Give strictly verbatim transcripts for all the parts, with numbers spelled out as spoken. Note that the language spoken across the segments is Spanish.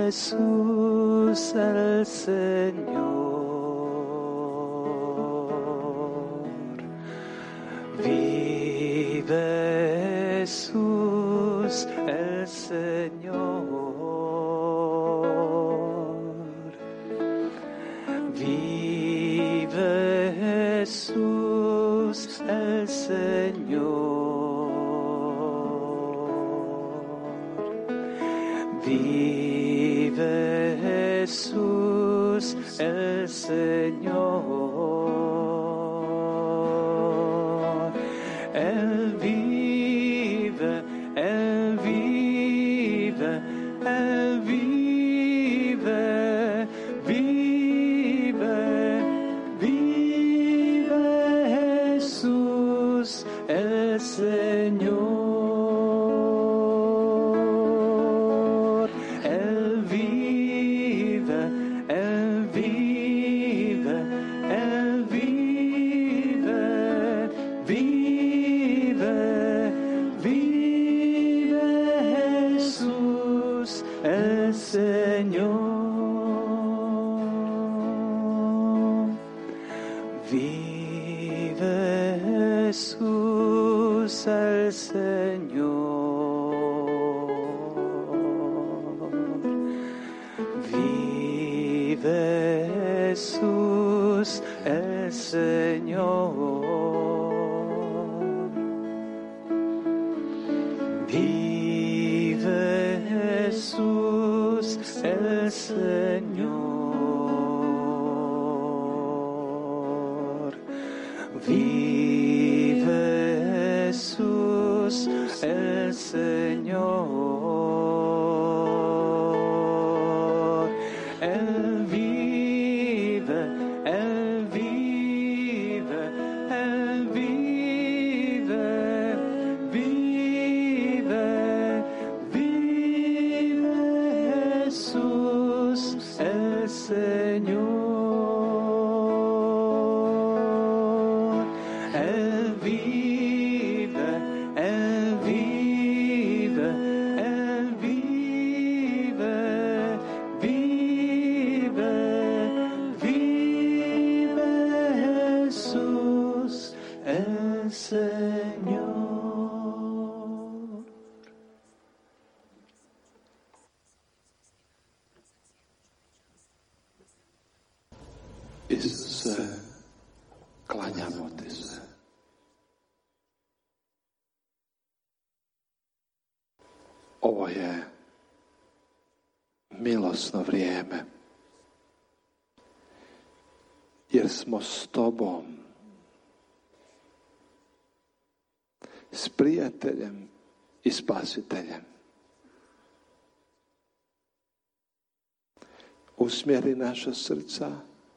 Jesús el Señor. Vive Jesús el Señor. Vive Jesús el Señor. Vive Jesús el Señor. Él vive, Él vive, Él vive, vive, vive Jesús el Señor. Él vive, Él vive, Él vive, vive, vive Jesús el Señor. Vive Jesús el Señor. Vive Jesús el Señor. Vive Jesús el Señor. Vive Jesús el Señor. Él vive, Él vive, Él vive, vive, vive Jesús el Señor. Él vive, Él vive, Él vive, vive, vive Jesús el Señor. Isuse, klanjamo ti se. Ovo je milosno vrijeme, jer smo s tobom, s prijateljem i spasiteljem. Usmjeri naša srca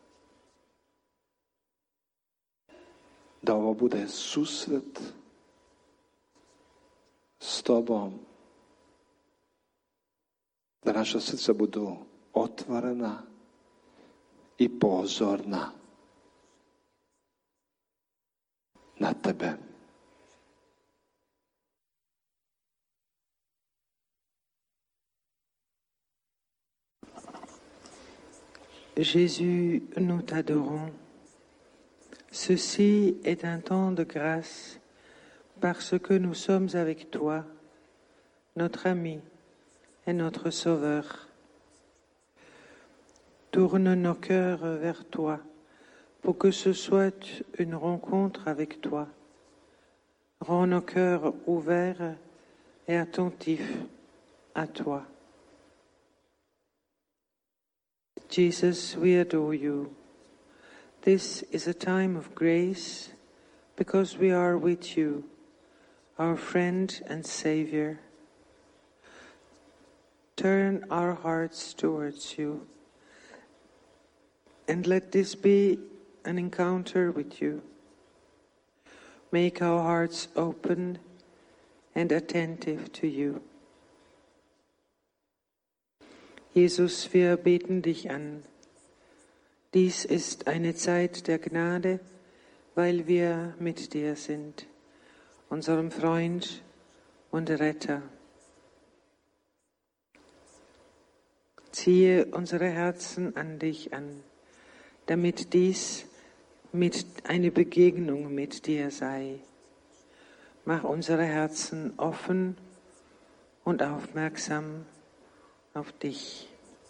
da ovo bude susret s tobom, da naša srca budu otvorena i pozorna na tebe. Jésus, nous t'adorons. Ceci est un temps de grâce parce que nous sommes avec toi, notre ami et notre Sauveur. Tourne nos cœurs vers toi pour que ce soit une rencontre avec toi. Rends nos cœurs ouverts et attentifs à toi. Jesus, we adore you. This is a time of grace because we are with you, our friend and Savior. Turn our hearts towards you, and let this be an encounter with you. Make our hearts open and attentive to you. Jesus, wir beten dich an. Dies ist eine Zeit der Gnade, weil wir mit dir sind, unserem Freund und Retter. Ziehe unsere Herzen an dich an, damit dies mit eine Begegnung mit dir sei. Mach unsere Herzen offen und aufmerksam auf dich.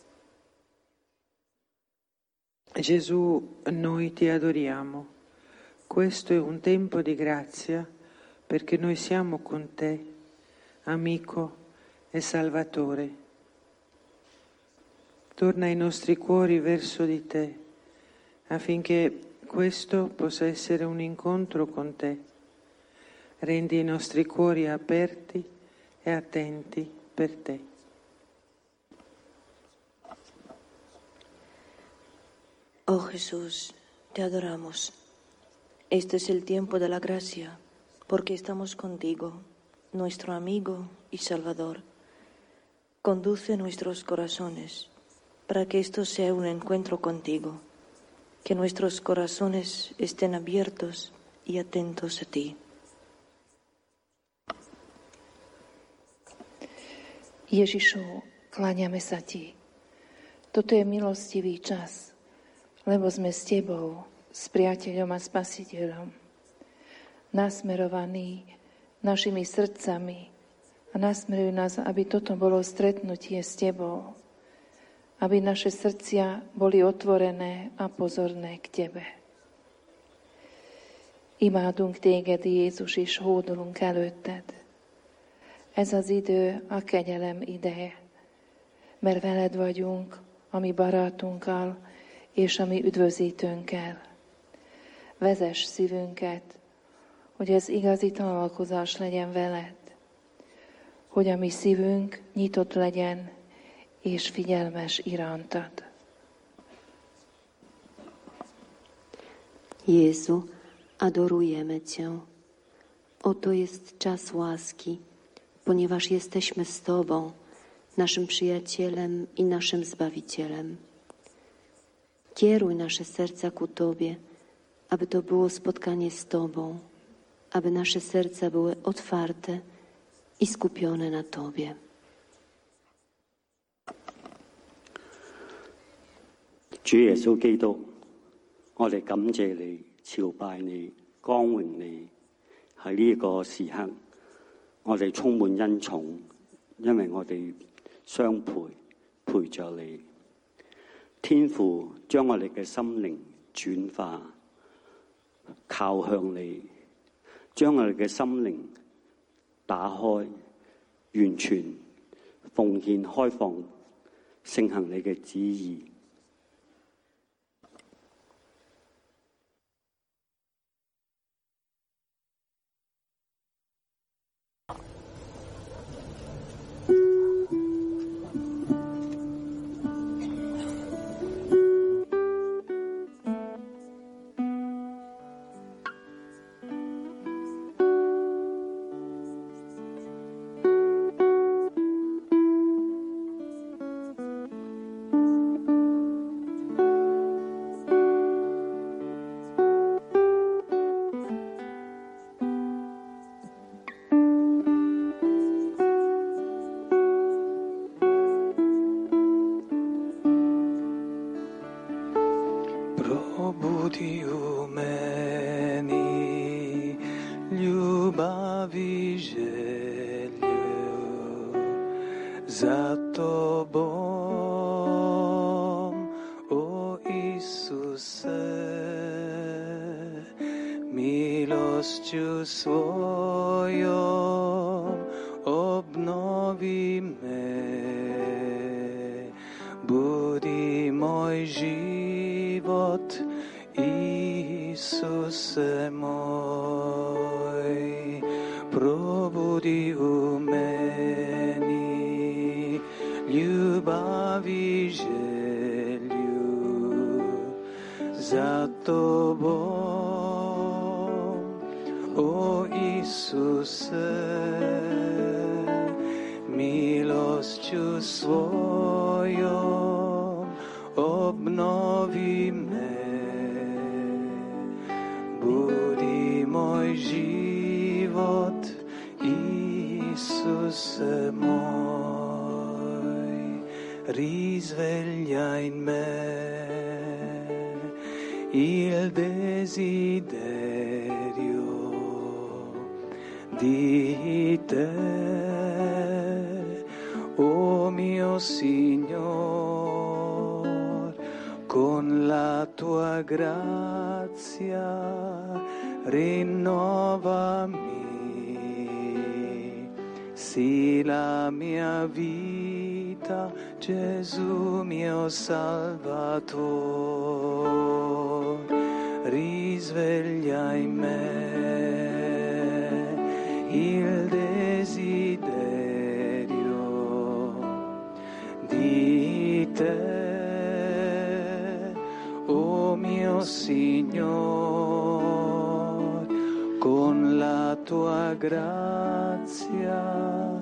Gesù, noi ti adoriamo. Questo è un tempo di grazia perché noi siamo con te, amico e Salvatore. Torna i nostri cuori verso di te, affinché questo possa essere un incontro con te. Rendi i nostri cuori aperti e attenti per te. Oh Jesús, te adoramos. Este es el tiempo de la gracia, porque estamos contigo, nuestro amigo y Salvador. Conduce nuestros corazones para que esto sea un encuentro contigo, que nuestros corazones estén abiertos y atentos a ti. Ježišu, kláňame sa ti. Toto je milostivý čas, lebo sme s tebou, s priateľom a spasiteľom, nasmerovaní našimi srdcami a nasmeruj nás, aby toto bolo stretnutie s tebou, aby naše srdcia boli otvorené a pozorné k tebe. Imádunk téged, Jézus, és hódolunk előtted. Ez az idő a kegyelem ideje, mert veled vagyunk, a mi barátunkkal és a mi üdvözítőnkkel. Vezess szívünket, hogy ez igazi találkozás legyen veled, hogy a mi szívünk nyitott legyen és figyelmes irántad. Jezu, adorujemy Cię. Oto jest czas łaski, ponieważ jesteśmy z Tobą, naszym przyjacielem i naszym Zbawicielem. Kieruj nasze serca ku Tobie, aby to było spotkanie z Tobą, aby nasze serca były otwarte i skupione na Tobie. Chủ耶穌基督，我哋感謝你、朝拜你、光榮你。喺呢個時刻，我哋充滿恩寵，因為我哋相陪，陪着你。天父將我哋嘅心靈轉化，靠向你，將我哋嘅心靈打開，完全奉獻開放，盛行你嘅旨意。 Probudi u meni ljubavi želju za Tobom, o Isuse, milošću svojom obnovi me, budi moj život, Isuse moj, probudi u meni ljubavi želju za Tobom, o Isuse, milošću svojom obnovi me, budi moj život, Isuse moj. risveglia in me il desiderio di te, o mio Signor, con la tua grazia rinnovami, sì la mia vita, Gesù mio Salvatore, risveglia in me il desiderio di te, o mio Signor, con la tua grazia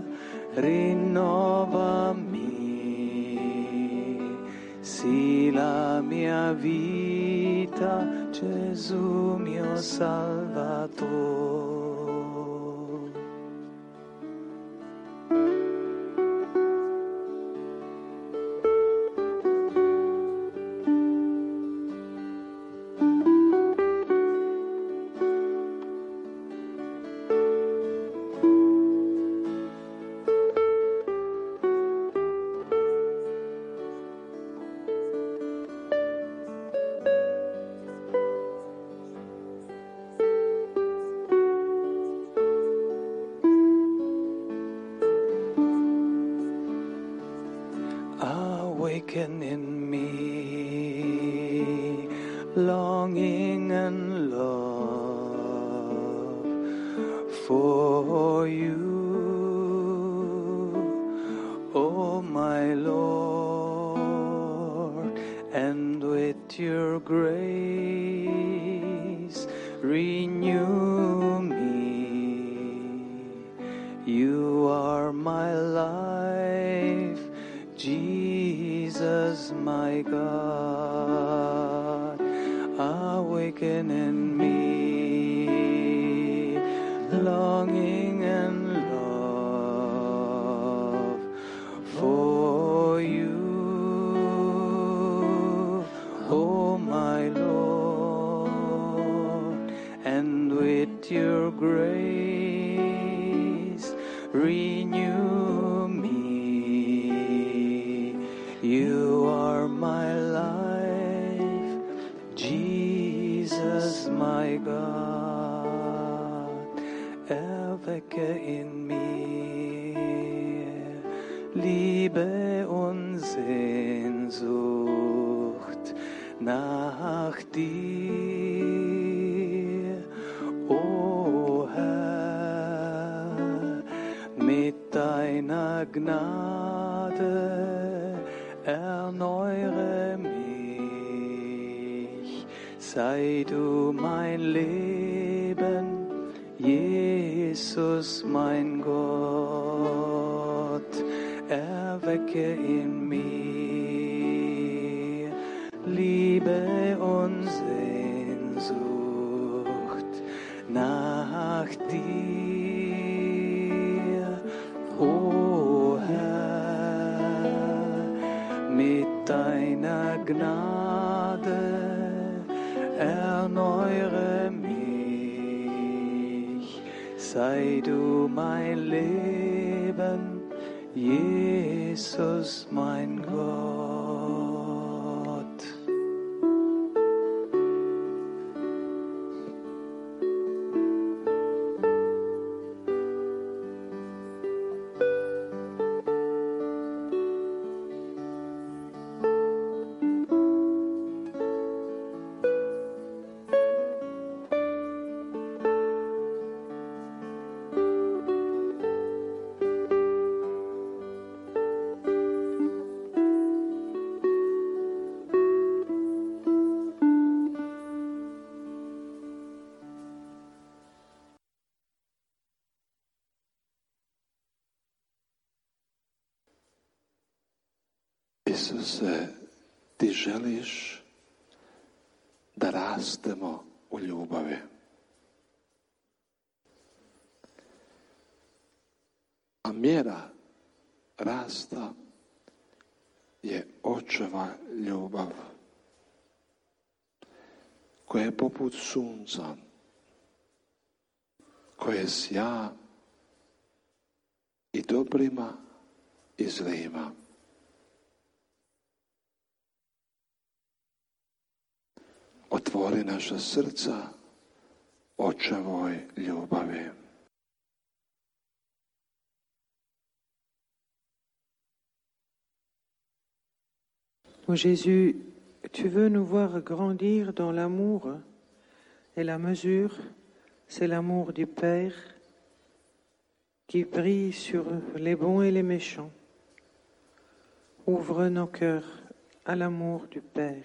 rinnovami, sì la mia vita, Gesù mio Salvatore. Awaken in me longing and love for you, O my Lord, and with your grace renew me. You are my life, Jesus, my God, awaken in me longing and love for you, O my Lord, and with your grace renew me. You are my life, Jesus, my God, erwecke in mir Liebe und Sehnsucht nach dir, o Herr, mit deiner Gnade erneuere mich, sei du mein Leben, Jesus mein Gott, erwecke in mir Liebe und Sehnsucht nach dir, o Herr, mit deiner Gnade erneuere mich, sei du mein Leben, Jesus mein Gott. Isuse, ti želiš da rastemo u ljubavi. A mjera rasta je očeva ljubav koja je poput sunca, koje sja i dobrima i zlima. Otvori naša srca očevoj ljubavi. Ô Jésus, tu veux nous voir grandir dans l'amour, et la mesure, c'est l'amour du Père qui brille sur les bons et les méchants. Ouvre nos cœurs à l'amour du Père.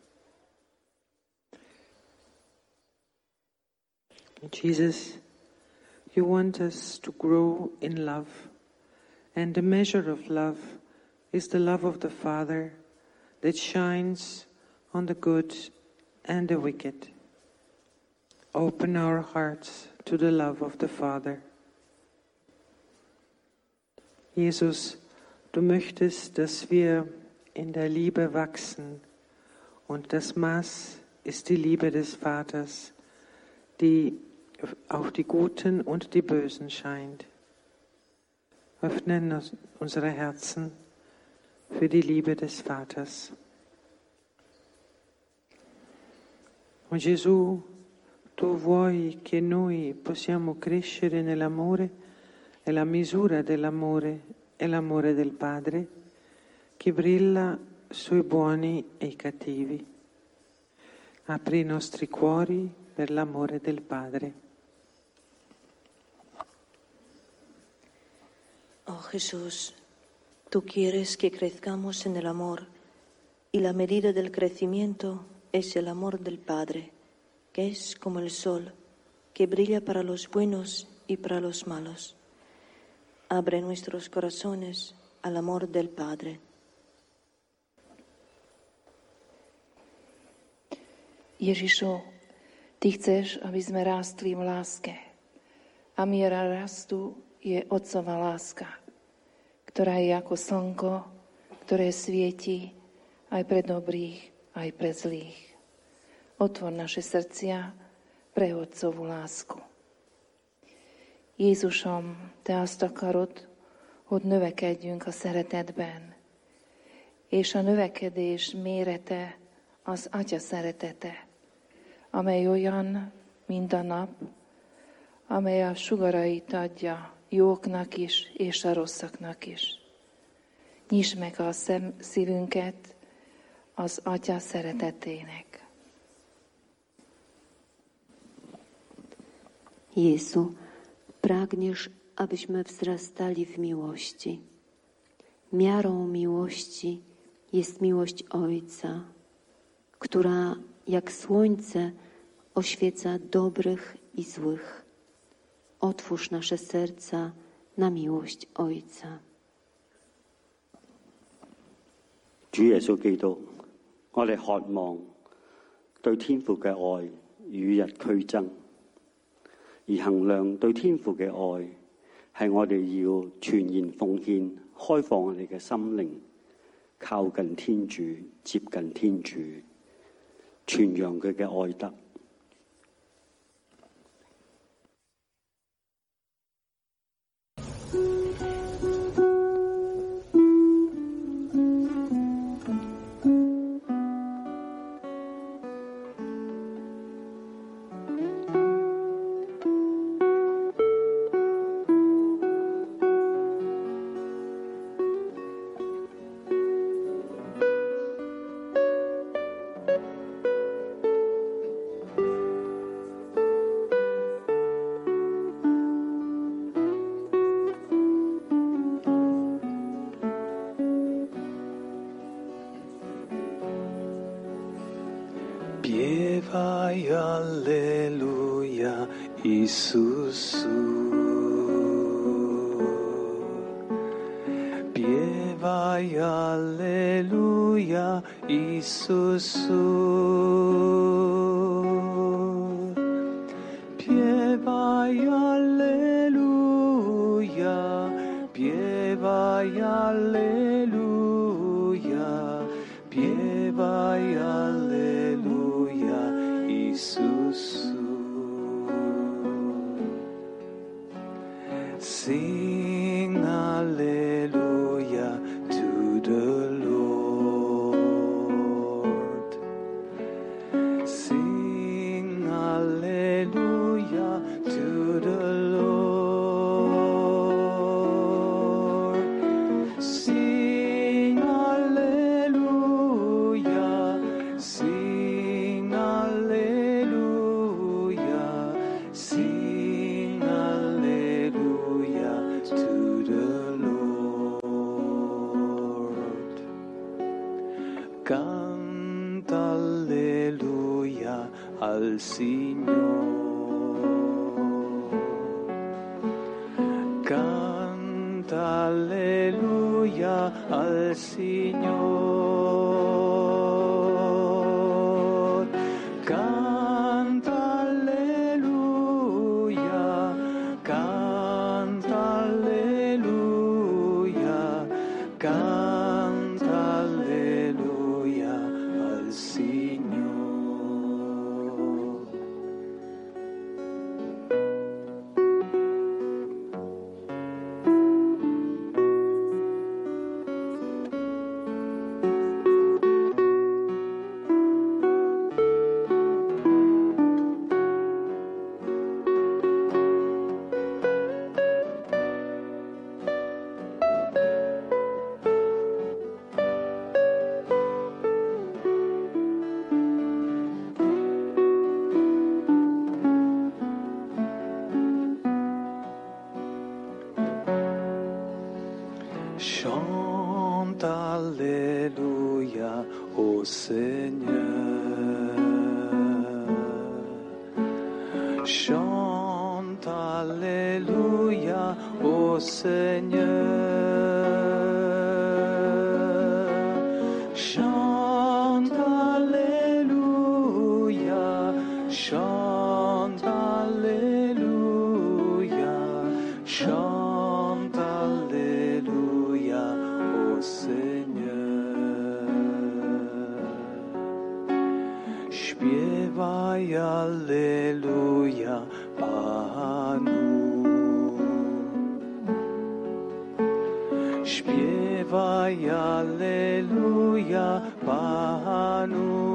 Jesus, you want us to grow in love, and the measure of love is the love of the Father that shines on the good and the wicked. Open our hearts to the love of the Father. Jesus, du möchtest, dass wir in der Liebe wachsen, und das Maß ist die Liebe des Vaters, die auf die Guten und die Bösen scheint. Öffnen unsere Herzen für die Liebe des Vaters. O Gesù, tu vuoi che noi possiamo crescere nell'amore e la misura dell'amore è l'amore del Padre che brilla sui buoni e i cattivi. Apri i nostri cuori per l'amore del Padre. Oh Jesús, tú quieres que crezcamos en el amor, y la medida del crecimiento es el amor del Padre, que es como el sol, que brilla para los buenos y para los malos. Abre nuestros corazones al amor del Padre. Ježišu, Ty chceš, aby sme rástli v láske. A miera rastu je Otcova láska, ktorá je ako slnko, ktoré svieti aj pre dobrých, aj pre zlých. Otvor naše srdcia pre Otcovú lásku. Jézusom, Te azt akarod, hogy növekedjünk a szeretetben, és a növekedés mérete az Atya szeretete, amely olyan, mint a nap, amely a sugarait adja jóknak is, és a rosszaknak is. Nyisd meg a szem, szívünket az Atya szeretetének. Jezu, pragniesz, abyśmy wzrastali w miłości. Miarą miłości jest miłość Ojca, która jak słońce oświeca dobrych i złych. Otwórz nasze serca na miłość Ojca. 主耶穌基督，我哋渴望對天父嘅愛與日俱增，而衡量對天父嘅愛係我哋要全然奉獻，開放我哋嘅心靈，靠近天主，接近天主，傳揚佢嘅愛德。 Piewaj Alleluja, Isusu. Piewaj Alleluja, Isusu. Piewaj Alleluja, piewaj Alleluja, Canta alleluia al Signore. Canta alleluia al Signore. Canta alleluia, canta alleluia, canta alleluia al Signore. Chante Alléluia au Seigneur. Chante Alléluia au Seigneur. Chante Alléluia, chante Alléluia, chante Alléluia au Seigneur. Śpiewaj Alleluja Panu. Śpiewaj Alleluja Panu.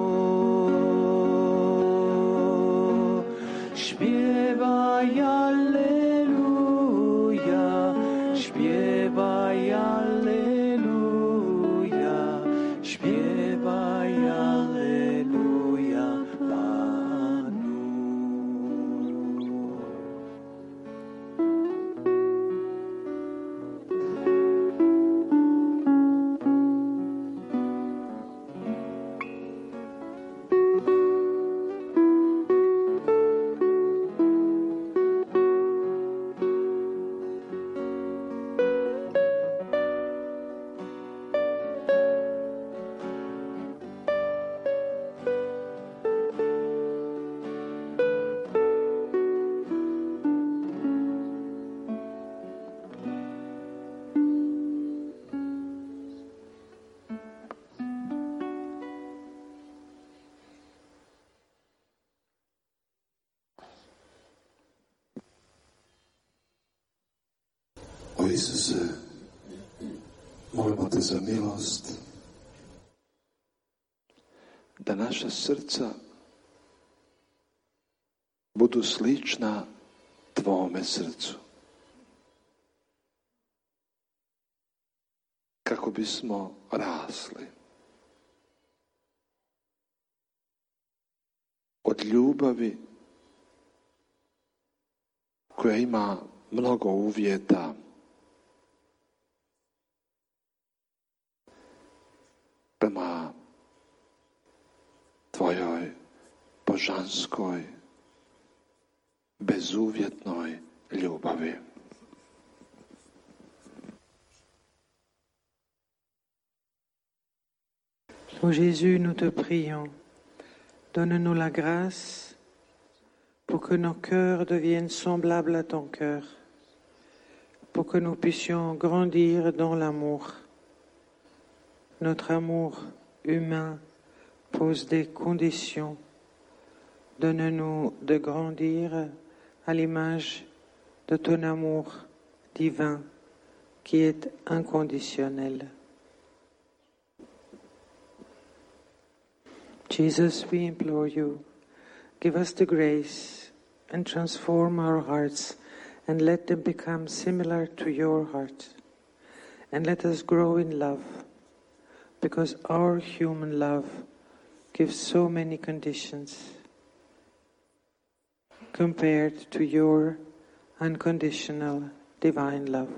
Śpiewaj Alleluja, śpiewaj Alleluja, śpiewaj Alleluja Panu. O Isuse, molimo te za milost, da naša srca budu slična Tvome srcu. Kako bismo rasli od ljubavi koja ima mnogo uvjeta, prema Tvojoj božanskoj, bezuvjetnoj ljubavi. Ô Jésus, nous te prions, donne-nous la grâce pour que nos cœurs deviennent semblables à ton cœur, pour que nous puissions grandir dans l'amour. Notre amour humain pose des conditions. Donne-nous de grandir à l'image de ton amour divin qui est inconditionnel. Jesus, we implore you, give us the grace and transform our hearts and let them become similar to your heart. And let us grow in love, because our human love gives so many conditions compared to your unconditional divine love.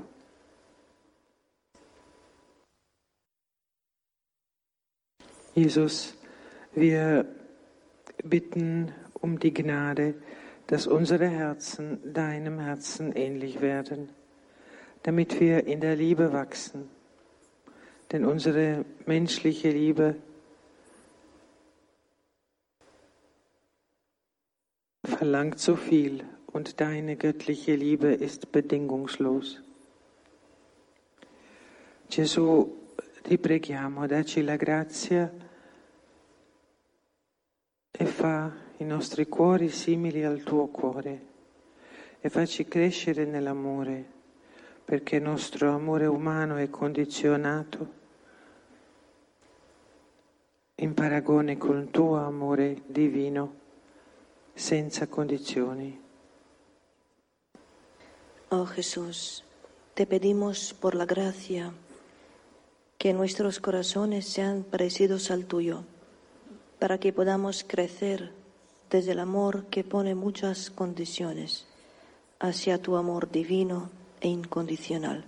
Jesus, wir bitten um die Gnade, dass unsere Herzen deinem Herzen ähnlich werden, damit wir in der Liebe wachsen. Denn unsere menschliche Liebe verlangt so viel und deine göttliche Liebe ist bedingungslos. Gesù, ti preghiamo, dacci la grazia e fa i nostri cuori simili al tuo cuore e facci crescere nell'amore, perché il nostro amore umano è condizionato in paragone col tuo amore divino, senza condizioni. Oh Jesús, te pedimos por la gracia que nuestros corazones sean parecidos al tuyo, para que podamos crecer desde el amor que pone muchas condiciones hacia tu amor divino e incondicional.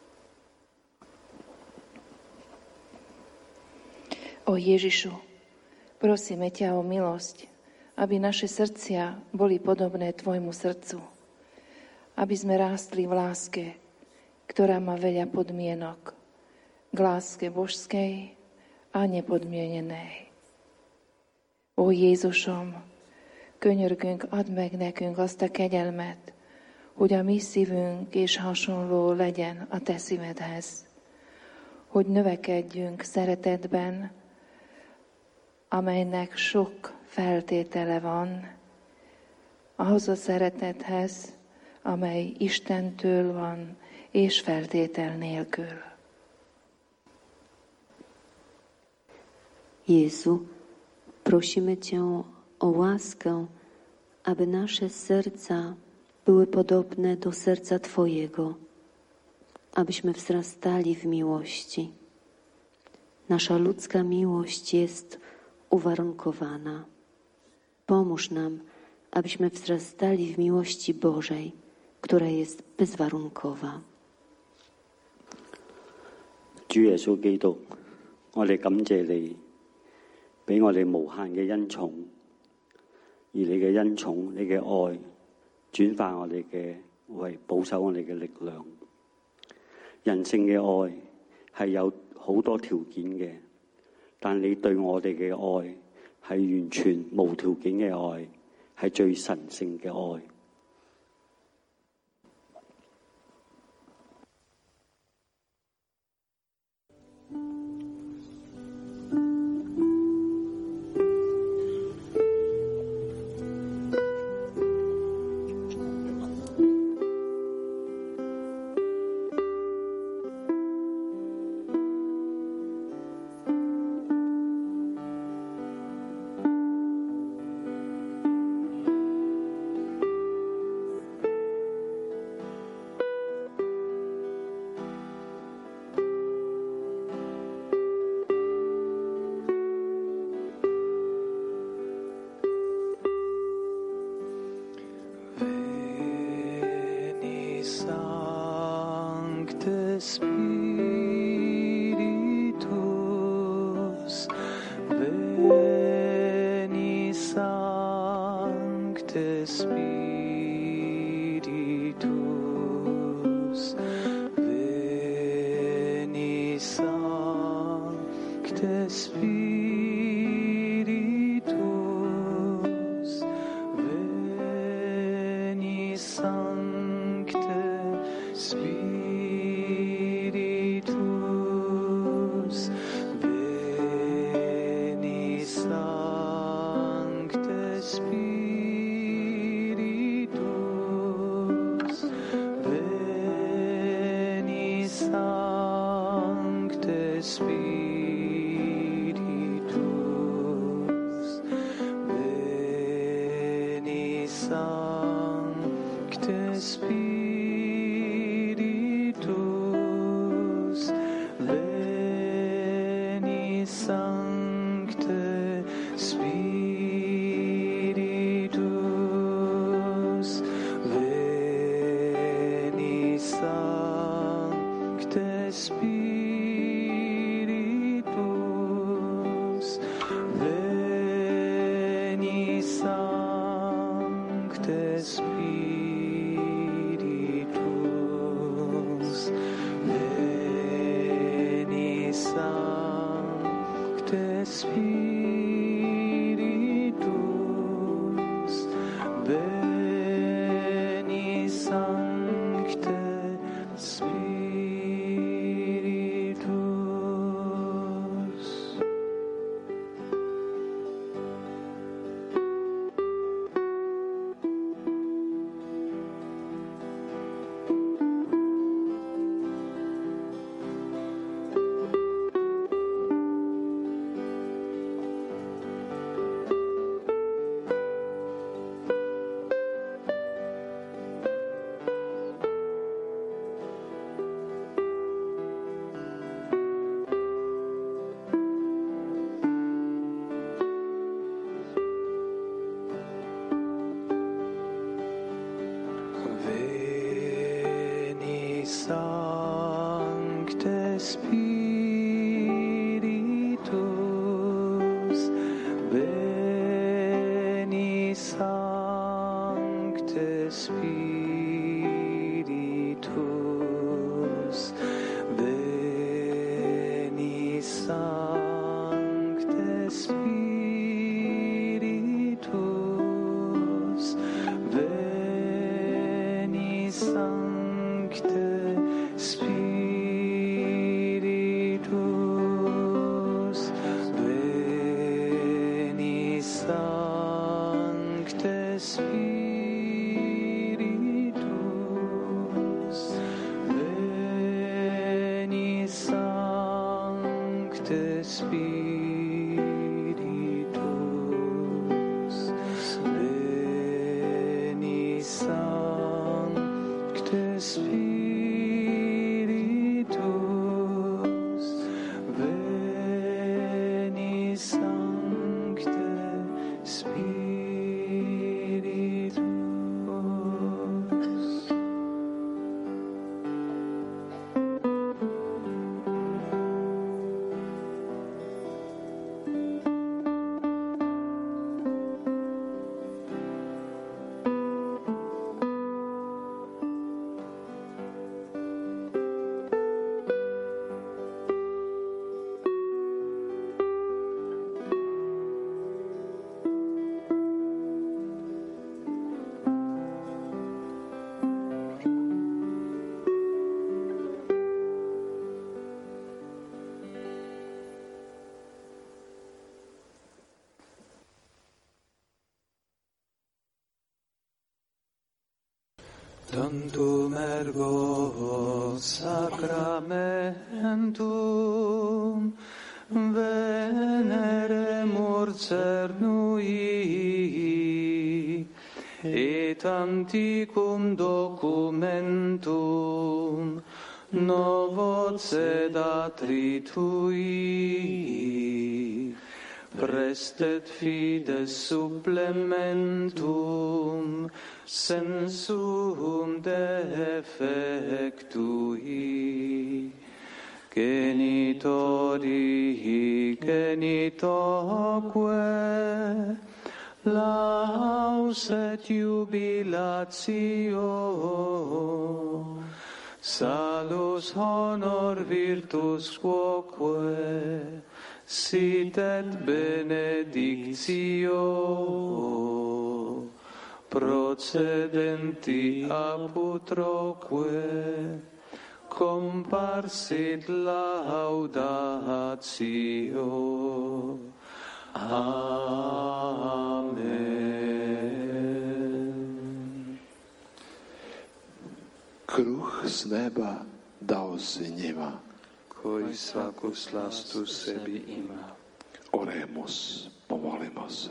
O Ježišu, prosíme ťa o milosť, aby naše srdcia boli podobné tvojmu srdcu, aby sme rástli v láske, ktorá má veľa podmienok, k láske božskej a nepodmienenej. Ó Jézusom, könyörgünk, add meg nekünk azt a kegyelmet, hogy a mi szívünk és hasonló legyen a te szívedhez, hogy növekedjünk szeretetben, amelynek sok feltétele van, ahhoz a szeretethez, amely Istentől van és feltétel nélkül. Jezu, prosimy Cię o łaskę, aby nasze serca były podobne do serca Twojego, abyśmy wzrastali w miłości. Nasza ludzka miłość jest uwarunkowana. Pomóż nam, abyśmy wzrastali w miłości Bożej, która jest bezwarunkowa. 主耶穌基督，我哋感謝你，俾我哋無限嘅恩寵，而你嘅恩寵、你嘅愛，轉化我哋嘅為保守我哋嘅力量。人性嘅愛係有好多條件嘅，但你對我哋嘅愛係完全無條件嘅愛，係最神聖嘅愛。 Spiritus, veni Sancte Spiritus, veni Sancte Spiritus, veni Sancte Spiritus, veni Sancte Spiritus, Sancte Spiritus, veni Sancte Spiritus. Veni Sancte Spiritus, veni Sancte Spiritus, veni Sancte Spiritus, veni Sancte Spiritus, veni Sancte Spiritus, veni Sancte Spiritus, veni Sancte Spiritus, veni Sancte Spiritus. Tantum ergo sacramentum veneremur cernui, et antiquum documentum novo sedatri tui, prestet fides supplementum sensum defectui, genitori genitoque, laus et jubilatio, salus honor virtus quoque, sit et benedictio, procedenti apud troque, comparsit laudatio. Amen. Kruh s neba dao si njima. Koji svaku slastu sebi ima. Oremus, pomolimo se.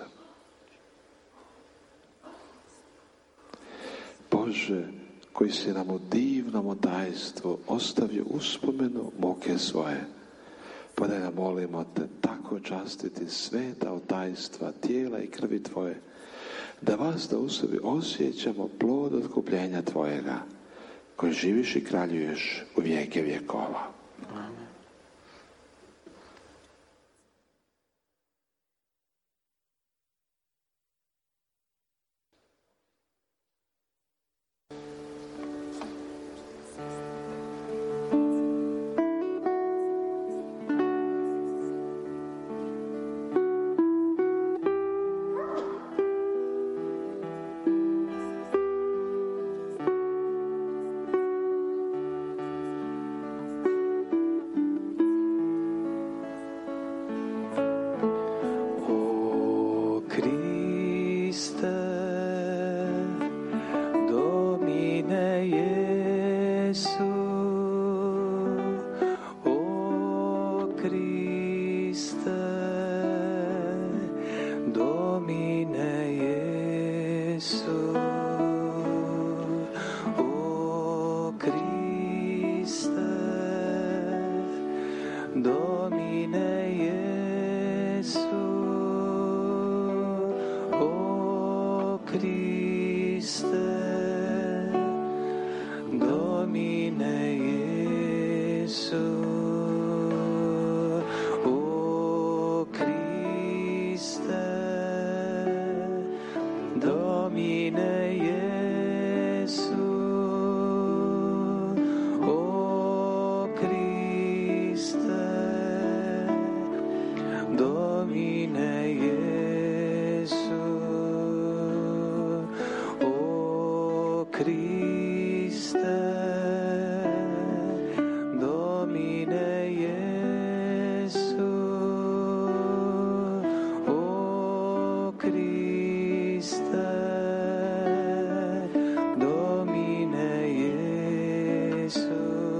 Bože, koji si nam u divnom tajstvu ostavio uspomenu muke svoje, pa da nam molimo te tako častiti sveta otajstva tijela i krvi Tvoje, da vas da u sebi osjećamo plod otkupljenja Tvojega, koji živiš i kraljuješ u vijeke vjekova. Amen. Domine Iesu, o Christe, Domine Iesu, o Christe, Domine Iesu, o Christe, Domine Iesu, o Christe, Domine Iesu, o Christe, Domine Iesu, o Christe, Domine Iesu,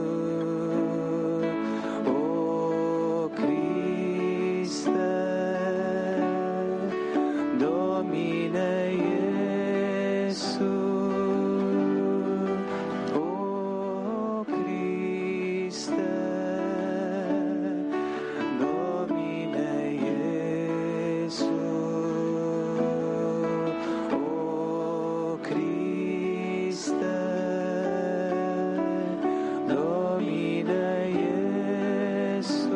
o Christe, Domine Iesu, o Christe, Domine Iesu, o Christe, Domine Iesu,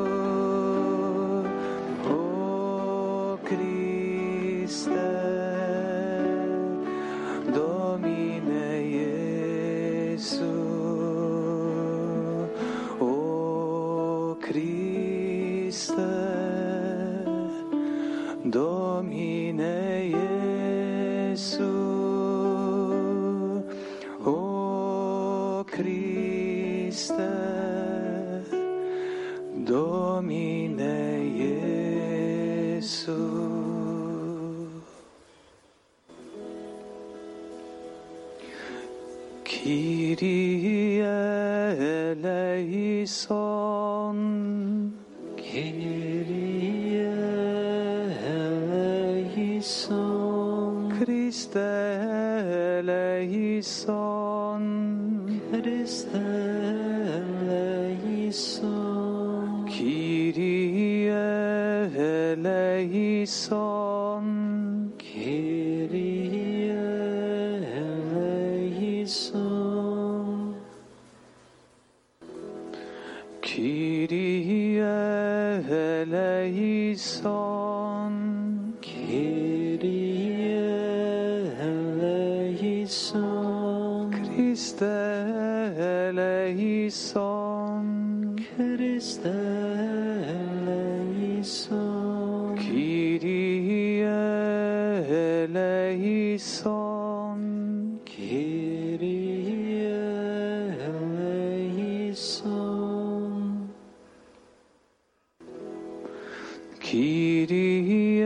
o Christe, Domine Iesu, o Christe, Domine Iesu, o Christe, Domine Iesu. Kyrie eleison, Kyrie eleison, Christe eleison, Christe eleison, Kyrie eleison, Kyrie eleison, Kyrie eleison, Kyrie eleison, Christe eleison, Christe eleison, Kyrie eleison, Kyrie eleison, Kyrie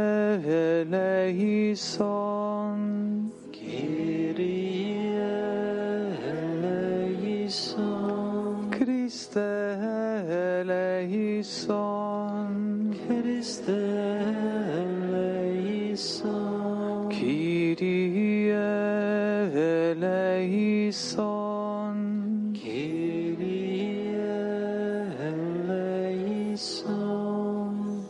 eleison, Kyrie eleison, Christe eleison, Christe eleison, Kyrie eleison, Kyrie eleison.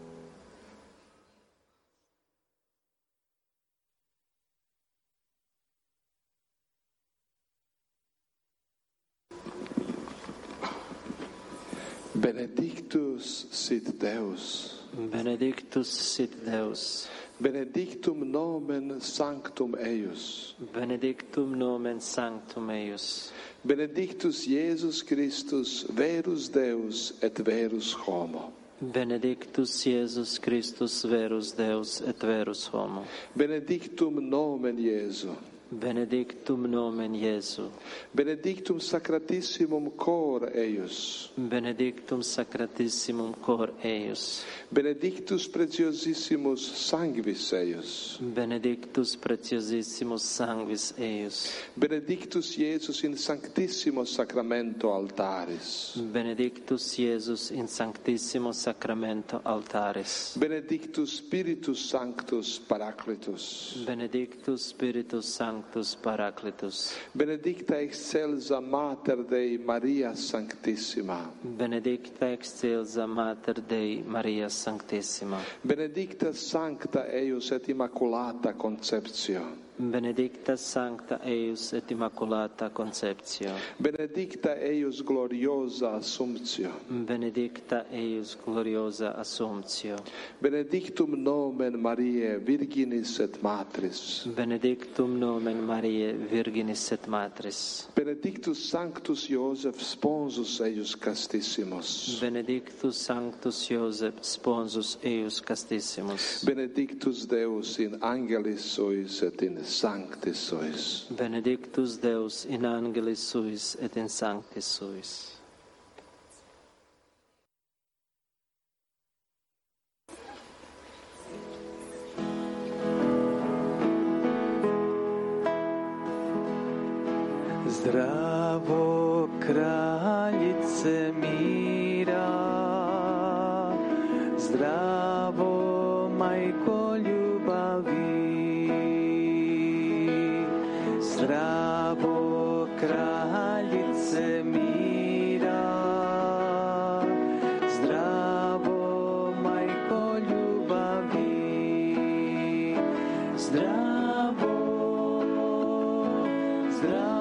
Benedictus sit Deus, Benedictus sit Deus, benedictum nomen sanctum eius, benedictum nomen sanctum eius, benedictus Iesus Christus, verus Deus et verus homo, benedictus Iesus Christus, verus Deus et verus homo, benedictum nomen Iesu, Benedictum nomen Iesu. Benedictum sacratissimum cor eius. Benedictum sacratissimum cor eius. Benedictus preciosissimus sanguis eius. Benedictus preciosissimus sanguis eius. Benedictus Iesus in sanctissimo sacramento altaris. Benedictus Iesus in sanctissimo sacramento altaris. Benedictus Spiritus Sanctus Paracletus. Benedictus Spiritus Sanctus Paracletus. Benedicta excelsa Mater Dei Maria Sanctissima. Benedicta excelsa Mater Dei Maria Sanctissima. Benedicta Sancta eius et Immaculata Conceptio. Benedicta Sancta eius et Immaculata Conceptio. Benedicta eius gloriosa Assumptio. Benedicta eius gloriosa Assumptio. Benedictum nomen Mariae Virginis et Matris. Benedictum nomen Mariae Virginis et Matris. Benedictus Sanctus Iosef Sponsus eius castissimus. Benedictus Sanctus Iosef Sponsus eius castissimus. Benedictus Deus in angelis suis et in sanctis suis. Benedictus Deus in angelis suis et in sanctis suis. Zdravo, kraljice mira, zdravo, majko ljubavi, zdravo, kraljice mira, zdravo, majko ljubavi, zdravo, zdravo.